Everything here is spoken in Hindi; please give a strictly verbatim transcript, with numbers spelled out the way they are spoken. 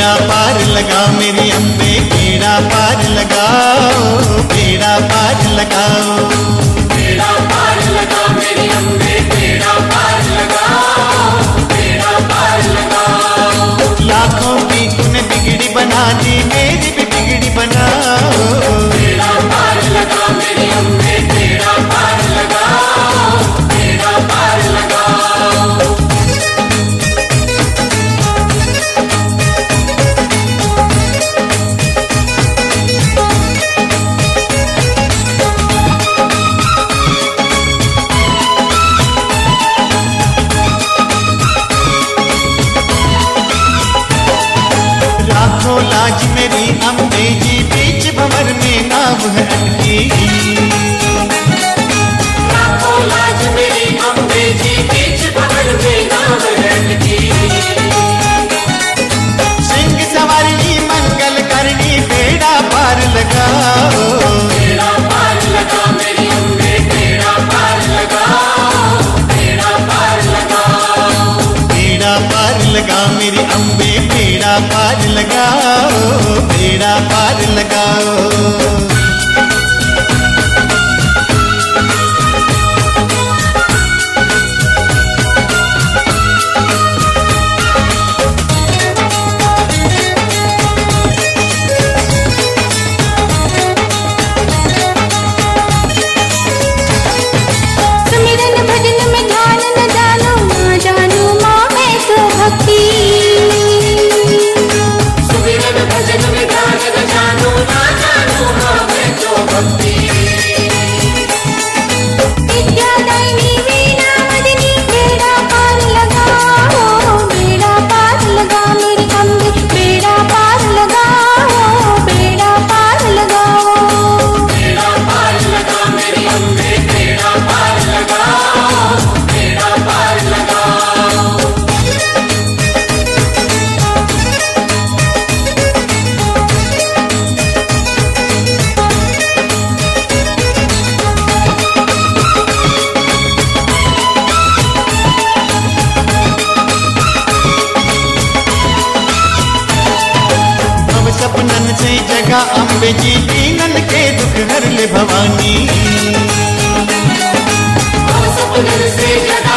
बेड़ा पार लगाओ मेरी अम्बे, बेड़ा पार लगाओ, बेड़ा पार लगाओ, बेड़ा पार लगाओ मेरी अम्बे, बेड़ा पार लगाओ, बेड़ा पार लगाओ। लाखों की तूने बिगड़ी बना दी, मेरी भी बिगड़ी बनाओ। बेड़ा पार लगाओ मेरी अम्बे, बेड़ा पार लगाओ, बेड़ा पार लगाओ। राखो लाज मेरी अम्बे जी, बीच भंवर में नाव है अटकी। राखो लाज मेरी अम्बे जी, बीच भंवर में नाव है अटकी। सिंह सवारी मंगल करनी, बेड़ा पार लगाओ, बेड़ा पार लगाओ मेरी अम्बे, बेड़ा पार लगाओ, बेड़ा पार लगाओ। बेड़ा पार लगाओ मेरी अम्बे, बेड़ा पार लगाओ, बेड़ा पार लगाओ। सुमिरन भजन में ध्यान न जानो, ना जानू माँ मैं तो भक्ति। सुमिरन भजन में ध्यान न जानो, ना जानू माँ मैं तो भक्ति। विद्यादायिनी वीणा मदिनी, बेड़ा पार लगाओ, बेड़ा पार लगाओ मेरी अम्बे, बेड़ा पार लगाओ, बेड़ा पार लगाओ। बेड़ा पार लगाओ मेरी अम्बे, बेड़ा पार लगाओ, बेड़ा पार लगाओ। अब सपनन से जगा अम्बे जी, दीनन के दुख हर ले भवानी। सपनन से जगा